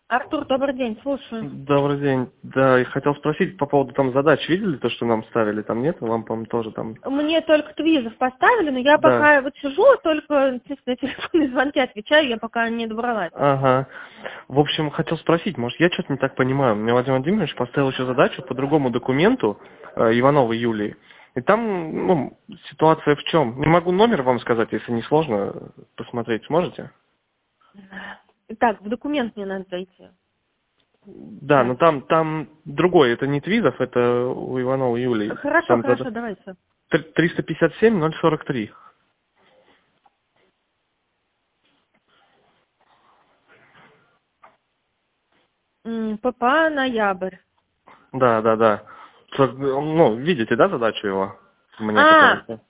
Артур, добрый день, слушаю. Добрый день. Да, и хотел спросить по поводу там задач. Видели то, что нам ставили? Там нет? Вам, по-моему, тоже там... Мне только твизов поставили, но я Да. пока вот сижу, только на телефонные звонки отвечаю, я пока не добралась. Ага. В общем, хотел спросить, может, я что-то не так понимаю. Мне Владимир Владимирович поставил еще задачу по другому документу Ивановой Юлии. И там, ситуация в чем? Не могу номер вам сказать, если не сложно, посмотреть сможете? Так, в документ мне надо зайти. Да, но там другой, это не Твизов, это у Ивановой Юлии. Хорошо, Там хорошо, давайте. 357-043. ППА ноябрь. Да. Ну, видите, да, задачу его? Мне которая...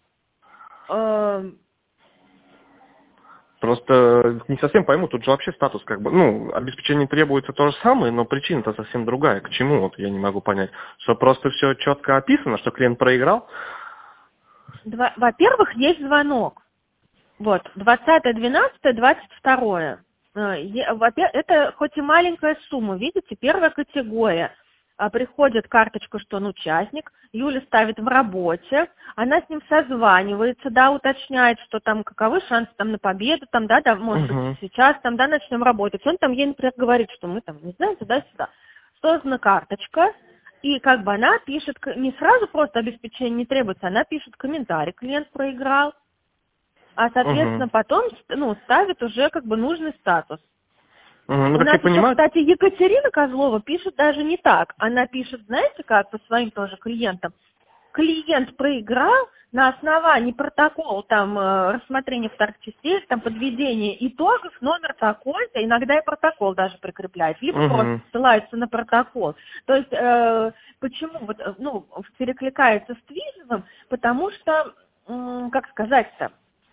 Просто не совсем пойму, тут же вообще статус как бы, обеспечение требуется то же самое, но причина-то совсем другая. К чему, вот я не могу понять. Что просто все четко описано, что клиент проиграл? Во-первых, есть звонок. Вот, 20.12.22. Это хоть и маленькая сумма, видите, первая категория. Приходит карточка, что он участник, Юля ставит в работе, она с ним созванивается, да, уточняет, что там каковы шансы там на победу, там, да, может быть, сейчас, там, да, начнем работать. Он там ей, например, говорит, что мы там, не знаю, туда-сюда. Создана карточка, и как бы она пишет, не сразу просто обеспечение не требуется, она пишет комментарий, клиент проиграл, а, соответственно, потом, ставит уже как бы нужный статус. У нас еще, кстати, Екатерина Козлова пишет даже не так. Она пишет, знаете как, по своим тоже клиентам. Клиент проиграл на основании протокола, там, рассмотрения вторых частей, там, подведения итогов, номер такой-то, иногда и протокол даже прикрепляет, либо просто ссылается на протокол. То есть, почему, перекликается с Твизовым, потому что, как сказать-то,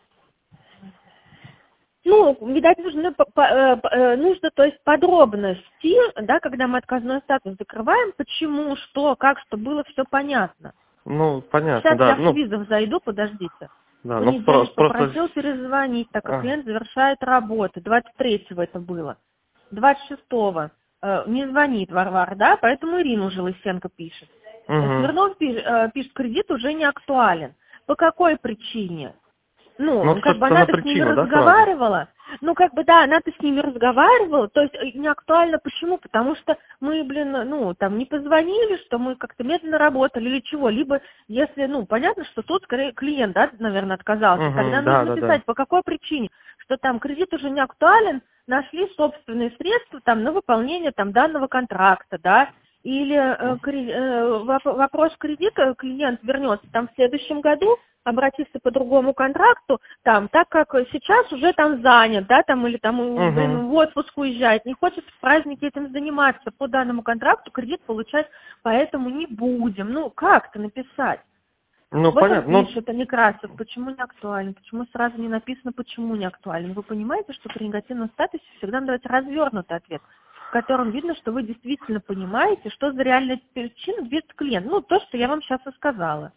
видать, нужно, то есть, подробности, да, когда мы отказной статус закрываем, почему, что, как, что было все понятно. Понятно, Сейчас да. я в Твизов зайду, подождите. Да, Понедельник попросил перезвонить, так как клиент завершает работу. 23-го это было. 26-го не звонит Варвара, да, поэтому Ирина уже Лысенко пишет. Смирнов пишет, кредит уже не актуален. По какой причине? Она-то с ними разговаривала. Она-то с ними разговаривала. То есть не актуально почему? Потому что мы, не позвонили, что мы как-то медленно работали или чего. Либо, если, понятно, что тут скорее клиент, да, наверное, отказался. Тогда нужно писать, по какой причине. Что там кредит уже не актуален, нашли собственные средства там на выполнение там данного контракта, да. Или вопрос кредита клиент вернется там в следующем году, обратиться по другому контракту, там, так как сейчас уже там занят, да, там, или там, в отпуск уезжает, не хочет в праздники этим заниматься по данному контракту, кредит получать, поэтому не будем. Как-то написать. Понятно. Он пишет, Некрасов, почему не актуален, почему сразу не написано, почему не актуален. Вы понимаете, что при негативном статусе всегда надо дать развернутый ответ, в котором видно, что вы действительно понимаете, что за реальная причина движет клиент. То, что я вам сейчас и сказала.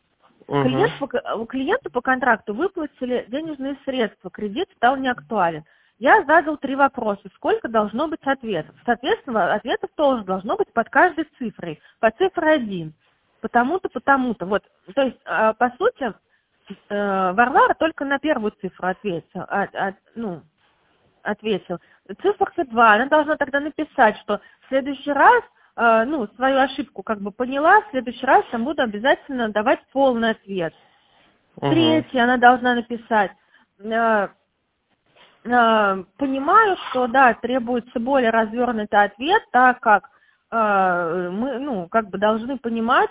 Клиенту по контракту выплатили денежные средства, кредит стал неактуален. Я задал 3 вопроса. Сколько должно быть ответов? Соответственно, ответов тоже должно быть под каждой цифрой. По цифре 1. Потому-то, потому-то. Вот. То есть, по сути, Варвара только на первую цифру ответил. Цифра 2. Она должна тогда написать, что в следующий раз свою ошибку как бы поняла, в следующий раз там буду обязательно давать полный ответ. 3. Она должна написать, понимаю, что, да, требуется более развернутый ответ, так как мы, должны понимать,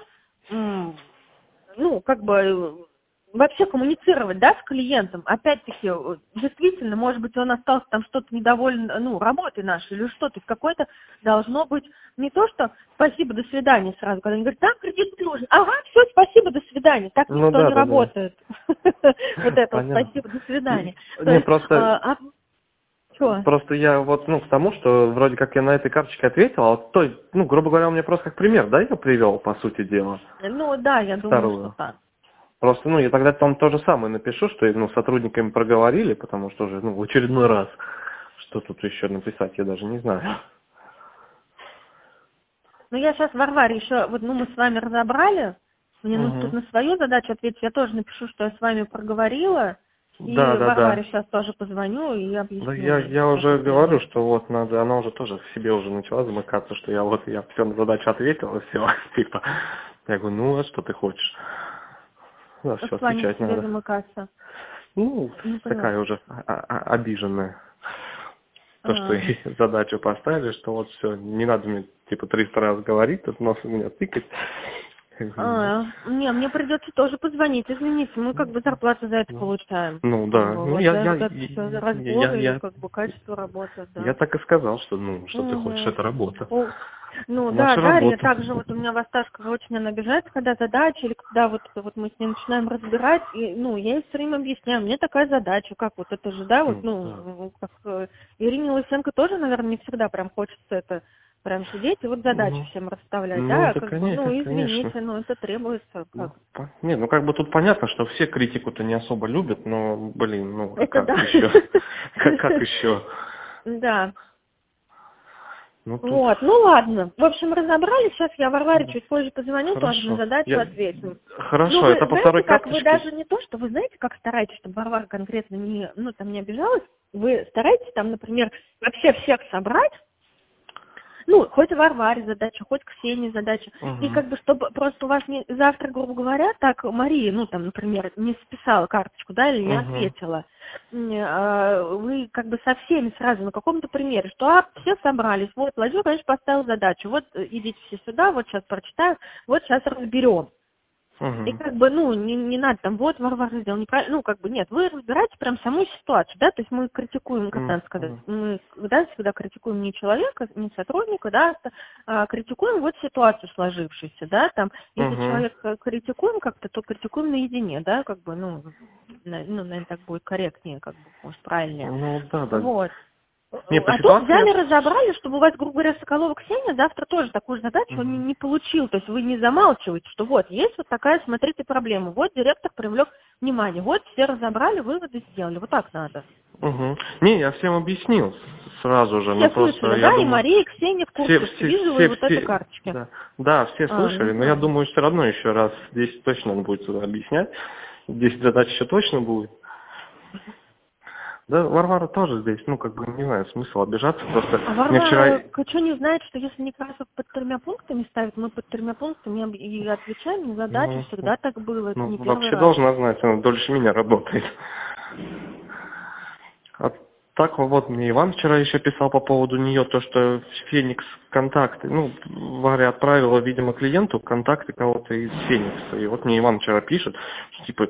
вообще коммуницировать, да, с клиентом. Опять-таки, действительно, может быть, он остался там что-то недоволен, работой нашей или что-то. Какое-то должно быть не то, что спасибо, до свидания сразу, когда они говорят, там кредит нужен. Ага, все, спасибо, до свидания. Так никто не работает. Вот это спасибо, до свидания. Просто я к тому, что вроде как я на этой карточке ответил, а вот той, грубо говоря, он мне просто как пример, да, я привел, по сути дела. Да, я думаю, что так. Просто, я тогда там то же самое напишу, что, с сотрудниками проговорили, потому что уже, в очередной раз, что тут еще написать, я даже не знаю. Ну, я сейчас, Варваре, еще, вот, ну, мы с вами разобрали, мне нужно тут на свою задачу ответить, я тоже напишу, что я с вами проговорила, и Варваре сейчас тоже позвоню и объясню. Да, я уже говорю, что вот надо, она уже тоже в себе уже начала замыкаться, что я все на задачу ответила, все, типа. Я говорю, ну, а что ты хочешь? Да, все, отвечать надо. Замыкаться? Ну, такая уже обиженная. То, что ей задачу поставили, что вот все, не надо мне, типа, 300 раз говорить, тут нос у меня тыкать. Не, мне придется тоже позвонить, извините, мы как бы зарплату за это получаем. Ну да, ну за разборы или как бы качество работы, да. Я так и сказал, что, ну, что ты хочешь, это работа. Ну да, Дарья, также вот у меня Восташка очень она обижается, когда задача, или когда вот мы с ней начинаем разбирать, и, ну, я ей все время объясняю, мне такая задача, как вот это же, да, вот, как Ирине Лысенко тоже, наверное, не всегда прям хочется это прям сидеть и вот задачи всем расставлять, да, это, как конечно, бы, ну, извините, но это требуется. Как? Не, ну как бы тут понятно, что все критику-то не особо любят, но, блин, ну как еще? Как еще? Да. Вот, ну ладно. В общем, разобрали. Сейчас я Варваре чуть позже позвоню, тоже на задачу ответим. Хорошо, это по второй карточке. Вы даже не то, что вы знаете, как стараетесь, чтобы Варвара конкретно не обижалась, вы стараетесь там, например, вообще всех собрать, ну, хоть Варваре задача, хоть Ксении задача. И как бы, чтобы просто у вас не завтра, грубо говоря, так Мария, ну, там, например, не списала карточку, да, или не ответила. Вы как бы со всеми сразу на каком-то примере, что все собрались, вот, Владимир Владимирович поставил задачу, вот, идите все сюда, вот сейчас прочитаю, вот сейчас разберем. И как бы, ну, не надо там, вот, Варвара сделала неправильно, ну, как бы, нет, вы разбираете прям саму ситуацию, да, то есть мы критикуем, как надо сказать, мы, да, всегда критикуем не человека, не сотрудника, да, критикуем вот ситуацию сложившуюся, да, там, если человек критикуем как-то, то критикуем наедине, да, как бы, ну, наверное, так будет корректнее, как бы, может, правильнее. Ну, да. Вот. Тут взяли, разобрали, чтобы у вас, грубо говоря, Соколова Ксения завтра тоже такую задачу он не получил. То есть вы не замалчиваете, что вот, есть вот такая, смотрите, проблема. Вот директор привлек внимание. Вот все разобрали, выводы сделали. Вот так надо. Не, я всем объяснил сразу же. Все слышали, да? И Мария, и Ксения в курсе, визовые вот этой карточки. Да, все слышали, но я думаю, все равно еще раз здесь точно надо будет объяснять. 10 задач еще точно будет. Да, Варвара тоже здесь, ну, как бы, не знаю, смысл обижаться, просто... А Варвара, что не знает, что если Некрасов под 3 пунктами ставит, мы под 3 пунктами и отвечаем на задачу, всегда так было, это не первый раз. Вообще должна знать, она дольше меня работает. А так вот, мне Иван вчера еще писал по поводу нее, то, что Феникс контакты, ну, Варя отправила, видимо, клиенту контакты кого-то из Феникса, и вот мне Иван вчера пишет, типа,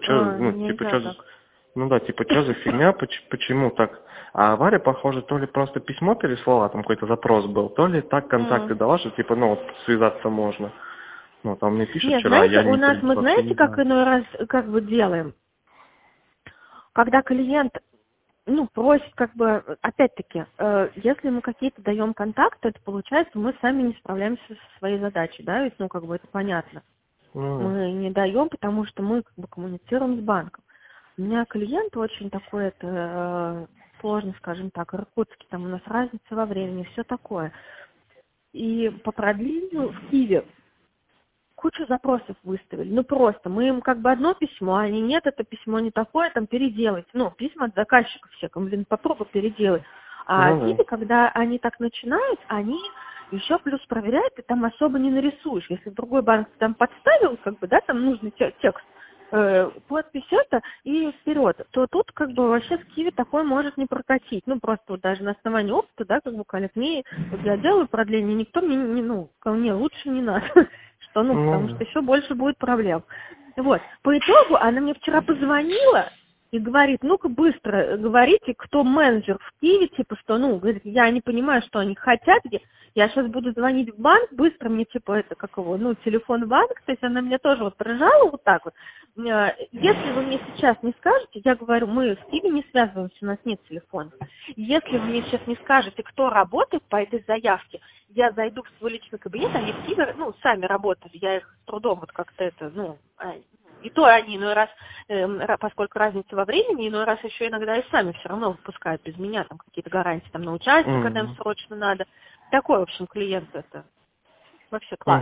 что за фигня, почему так? А Варя, похоже, то ли просто письмо переслала, там какой-то запрос был, то ли так контакты дала, что типа, ну вот связаться можно. Ну, там мне пишут вчера, знаете, у нас, мы знаете, как иной раз, как бы делаем? Когда клиент, ну, просит, как бы, опять-таки, если мы какие-то даем контакты, это получается, мы сами не справляемся со своей задачей, да, ведь, ну, как бы это понятно. Мы не даем, потому что мы, как бы, коммуницируем с банком. У меня клиент очень такой, это сложно, скажем так, иркутский, там у нас разница во времени, все такое. И по продлению в Киеве кучу запросов выставили. Ну просто, мы им как бы одно письмо, а они нет, это письмо не такое, там переделать. Ну, письма от заказчиков все, попробуй переделать. А в Киеве, когда они так начинают, они еще плюс проверяют, и там особо не нарисуешь. Если другой банк там подставил, как бы, да, там нужный текст, подпись это и вперед, то тут как бы вообще в Киеве такое может не прокатить. Ну, просто вот даже на основании опыта, да, как бы коллег, вот я делаю продление, никто мне, ко мне лучше не надо, что, потому что еще больше будет проблем. Вот, по итогу она мне вчера позвонила и говорит, ну-ка быстро говорите, кто менеджер в Киеве, типа, что, говорит, я не понимаю, что они хотят, я сейчас буду звонить в банк, быстро мне, типа, это, телефон банка, то есть она меня тоже вот прижала вот так вот. Если вы мне сейчас не скажете, я говорю, мы в Киеве не связываемся, у нас нет телефона. Если вы мне сейчас не скажете, кто работает по этой заявке, я зайду в свой личный кабинет, они в Киеве, сами работали, я их с трудом вот как-то это, и то они иной раз, поскольку разница во времени, иной раз еще иногда и сами все равно выпускают без меня там какие-то гарантии там на участие, когда им срочно надо. Такой, в общем, клиент это. вообще класс.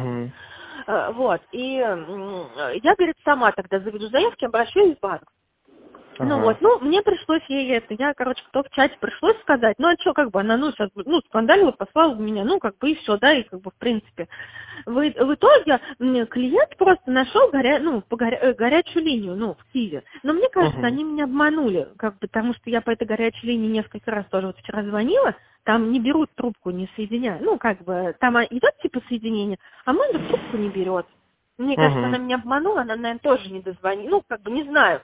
Вот, и я, говорит, сама тогда заведу заявки, обращаюсь в банк. Ну вот, мне пришлось ей это, я, короче, кто в чате пришлось сказать, ну а что, как бы она, сейчас, скандалила, послала в меня, как бы и все, да, и как бы в принципе. В итоге клиент просто нашел горячую линию, в Киеве. Но мне кажется, они меня обманули, как бы, потому что я по этой горячей линии несколько раз тоже вот вчера звонила, там не берут трубку, не соединяют, как бы, там идет типа соединение, а менеджер трубку не берет. Мне кажется, она меня обманула, она, наверное, тоже не дозвонила, как бы, не знаю.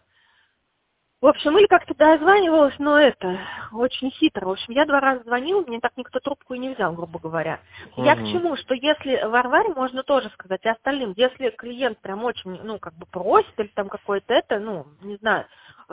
В общем, или как-то дозванивалась, но это очень хитро. В общем, я 2 раза звонила, мне так никто трубку и не взял, грубо говоря. Я к чему? Что если Варваре можно тоже сказать, и остальным, если клиент прям очень, просит, или там какое-то это, не знаю,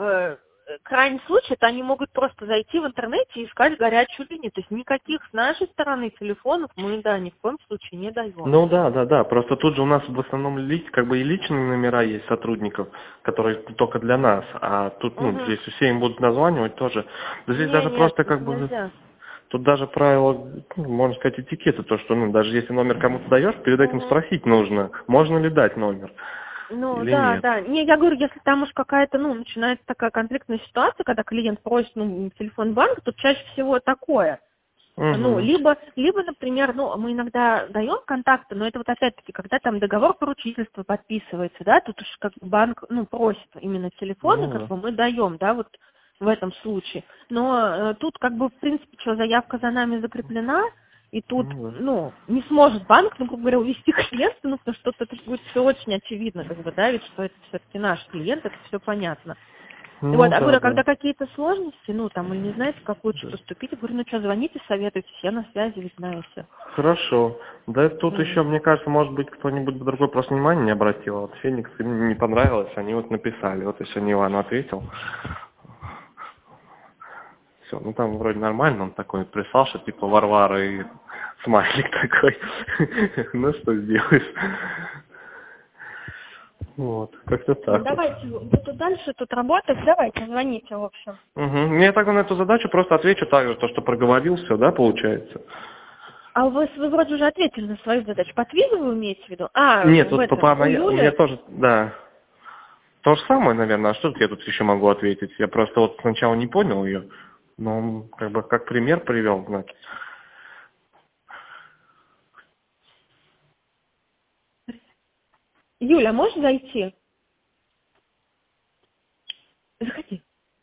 крайний случай, это они могут просто зайти в интернете и искать горячую линию. То есть никаких с нашей стороны телефонов мы, ни в коем случае не даем. Да. Просто тут же у нас в основном как бы и личные номера есть сотрудников, которые только для нас. А тут, если все им будут названивать, тоже. Здесь даже просто как бы... Нельзя. Тут даже правило, можно сказать, этикета, то, что, даже если номер кому-то даешь, перед этим спросить нужно, можно ли дать номер. Или нет? Да. Не, я говорю, если там уж какая-то, начинается такая конфликтная ситуация, когда клиент просит, телефон банка, то чаще всего такое. Либо, например, мы иногда даем контакты, но это вот опять-таки, когда там договор поручительства подписывается, да, тут уж как бы банк, просит именно телефоны, как бы мы даем, да, вот в этом случае. Но тут как бы, в принципе, заявка за нами закреплена, и тут, не сможет банк, грубо говоря, увести клиента, потому что это будет все очень очевидно, как бы, да, ведь что это все-таки наш клиент, это все понятно. Когда какие-то сложности, или не знаете, как лучше поступить, я говорю, что, звоните, советуйтесь, я на связи, вы знаете. Хорошо. Да тут еще, мне кажется, может быть, кто-нибудь другой просто внимания не обратил. Вот Феникс им не понравилось, они вот написали. Вот еще не Иван ответил. Все, там вроде нормально, он такой прислал, что типа Варвара и смайлик такой. Что сделаешь? Вот, как-то так. Давайте, буду дальше тут работать, давайте, звоните, в общем. Я так на эту задачу просто отвечу так же, то, что проговорил, все, да, получается? А вы вроде уже ответили на свою задачу. По Твизу вы имеете в виду? Нет, вот у меня тоже, да. То же самое, наверное, а что я тут еще могу ответить? Я просто вот сначала не понял ее, но он как бы как пример привел, значит. Юля, можешь зайти? Заходи.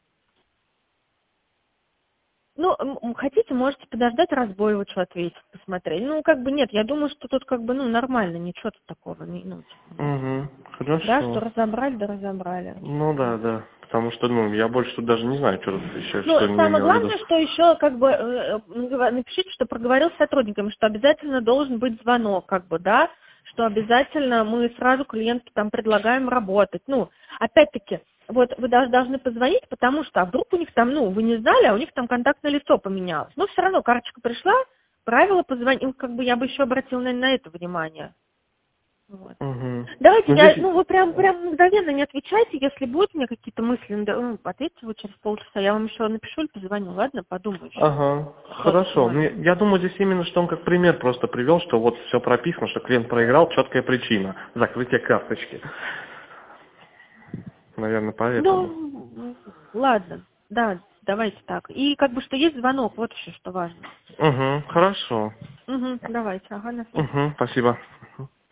Хотите, можете подождать, Разбоева что ответить, посмотреть. Нет, я думаю, что тут нормально, ничего тут такого не, Хорошо. Да, что разобрали, да разобрали. Да. Потому что, я больше тут даже не знаю, что тут еще, что самое главное, что еще, напишите, что проговорил с сотрудниками, что обязательно должен быть звонок, да, что обязательно мы сразу клиенту там предлагаем работать. Опять-таки, вот вы должны позвонить, потому что, а вдруг у них там, вы не знали, а у них там контактное лицо поменялось. Но все равно карточка пришла, правило позвонил, я бы еще обратила, наверное, на это внимание. Вот. Давайте, вы прям мгновенно не отвечайте, если будут у меня какие-то мысли, ответьте вы через полчаса, я вам еще напишу или позвоню, ладно, подумаю еще. Хорошо. Я думаю, здесь именно, что он как пример просто привел, что вот все прописано, что клиент проиграл, четкая причина, закрытие карточки. Наверное, поэтому. Ладно, да, давайте так. И что есть звонок, вот еще что важно. Хорошо. Давайте, на связи. Спасибо.